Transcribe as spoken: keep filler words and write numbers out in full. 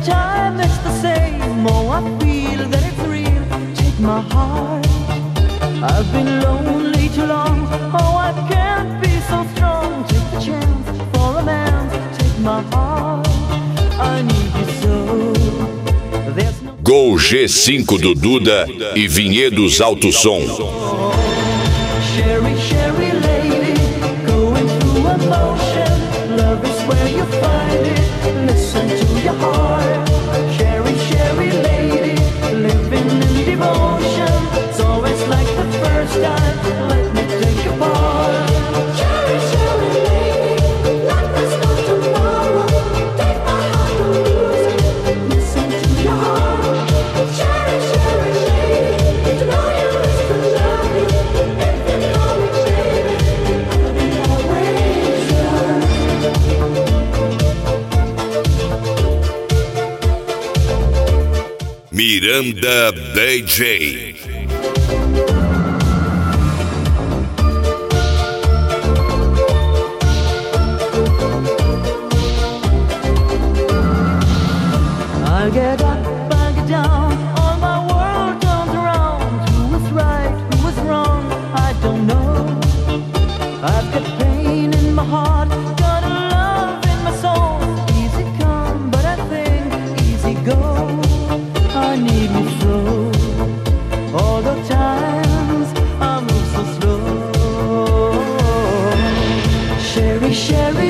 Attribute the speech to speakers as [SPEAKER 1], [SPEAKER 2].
[SPEAKER 1] time it's the same. Oh, I feel that it's real. Take my heart. I've been lonely too long. Oh, I can't be so strong. Take the chance for a man. Take my heart. I need you so. There's no...
[SPEAKER 2] Gol G cinco do Duda e Vinhedos Alto Som.
[SPEAKER 1] Sherry, Sherry lady, going through emotion. Love is where you find it. Listen to your heart. Sherry, Sherry lady, living in devotion. It's always like the first time. Let me take your part. Sherry, Sherry lady, life is not tomorrow. Take my heart to lose it. Listen to your heart. Sherry, Sherry lady, to know you is to love you. If you know me, baby, I'll be always yours.
[SPEAKER 2] Miranda D J.
[SPEAKER 1] I get up, I get down, all my world turns around. Who is right, who is wrong, I don't know. I've got pain in my heart, got a love in my soul. Easy come, but I think easy go. I need you so. All the times I move so slow. Sherry, Sherry